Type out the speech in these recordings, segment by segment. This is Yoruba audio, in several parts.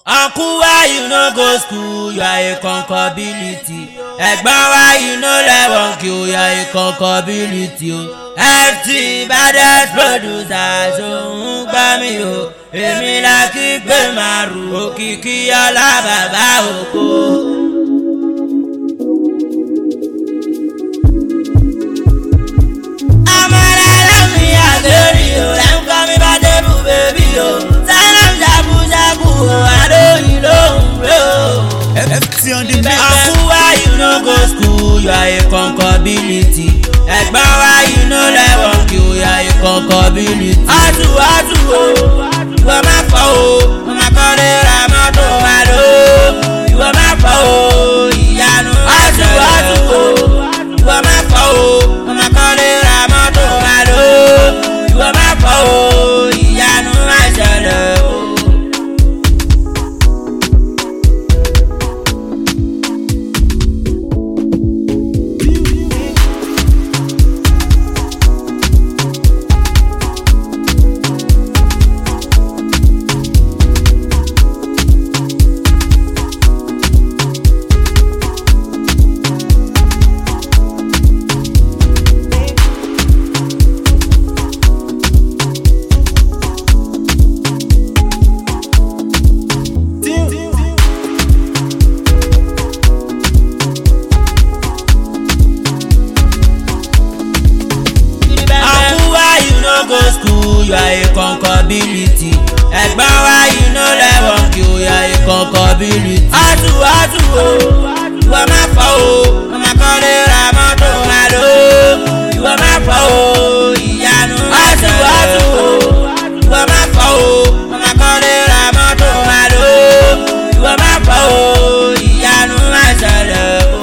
Uncle, why you no go school? You are a concability. Ẹ̀gbọ́n, why you no level Q? You are a concability. FT baddest producer ṣòun gbá mi o. Èmi la kí gbé màrú òkìkí ọlá bàbá ògo. Uncle, why you no go school? You are a concability. Ẹ̀gbọ́n, why you no level Q? You are a concability. Atu o, ìwọ má fọ́ o, ọmọ akọ́lé ra mọ́tò wa ló. Ìwọ má fọ́ o, ìyanu atu o, ìwọ má fọ́ o, ọmọ akọ́lé ra mọ́tò wa ló. Ìwọ má fọ́ o, ìyanu àṣẹlẹ̀ o. Go school, you are a concability. Ẹ̀gbọ́n, why you no level Q? You are a concability. Atu o, ìwọ má fọ́ o, ọmọ akọ́lé ra mọ́tò wa ló. Ìwọ má fọ́ o, ìyanu àṣẹlẹ̀ o. Ìwọ má fọ́ o, ọmọ akọ́lé ra mọ́tò wa ló. Ìwọ má fọ́ o, ìyanu àṣẹlẹ̀ o.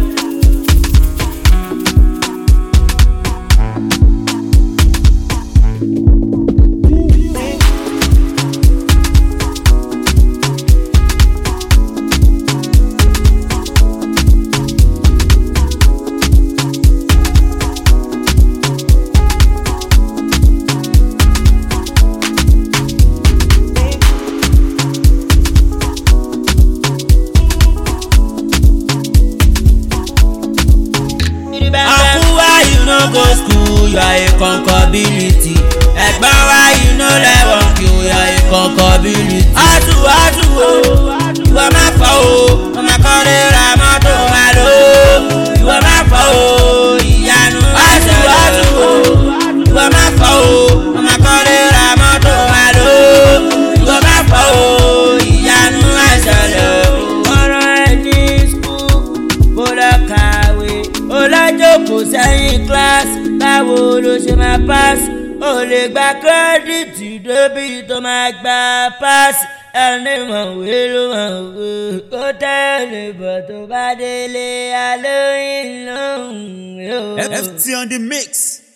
Uncle, why you no go school? You are a concability. Ẹ̀gbọ́n, why you no level Q? You are a concability. Atu o, ìwọ má fọ́ o, ọmọ akọ́lé ra mọ́tò wa ló. Ìwọ má fọ́ o, ìyanu àṣẹlẹ̀ o. Ìwọ má fọ́ o, ọmọ akọ́lé ra mọ́tò wa ló. Ìwọ má fọ́ o, ìyanu àṣẹlẹ̀ o. Ọ̀rọ̀ ẹ̀ ní skul kó lọ kàwé. Ọlájókòó sẹ́yìn kíláàsì, báwo ló ṣe máa páàsì? O lè gba kírẹ́dìtì débi tó máa gba páàsì. Ẹni mọ̀wé ló mọ̀wé, kó tẹ̀lé bọ̀ tó bá délé alóyìn lóhùn. FT on the mix.